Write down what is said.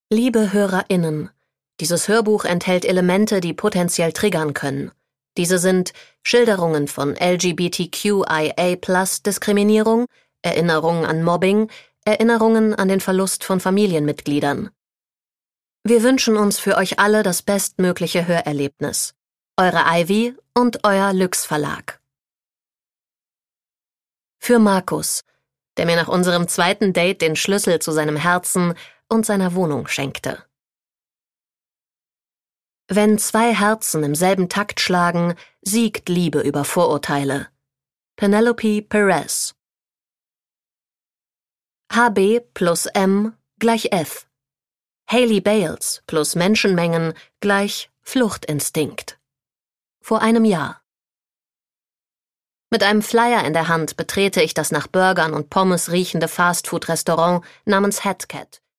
Liebe HörerInnen, dieses Hörbuch enthält Elemente, die potenziell triggern können. Diese sind Schilderungen von LGBTQIA+-Diskriminierung, Erinnerungen an Mobbing, Erinnerungen an den Verlust von Familienmitgliedern. Wir wünschen uns für euch alle das bestmögliche Hörerlebnis. Eure Ivy und euer Lüx Verlag. Für Markus, der mir nach unserem zweiten Date den Schlüssel zu seinem Herzen und seiner Wohnung schenkte. Wenn zwei Herzen im selben Takt schlagen, siegt Liebe über Vorurteile. Penelope Perez. HB plus M gleich F. Hailey Bales plus Menschenmengen gleich Fluchtinstinkt. Vor einem Jahr. Mit einem Flyer in der Hand betrete ich das nach Burgern und Pommes riechende Fastfood-Restaurant namens Hatcat,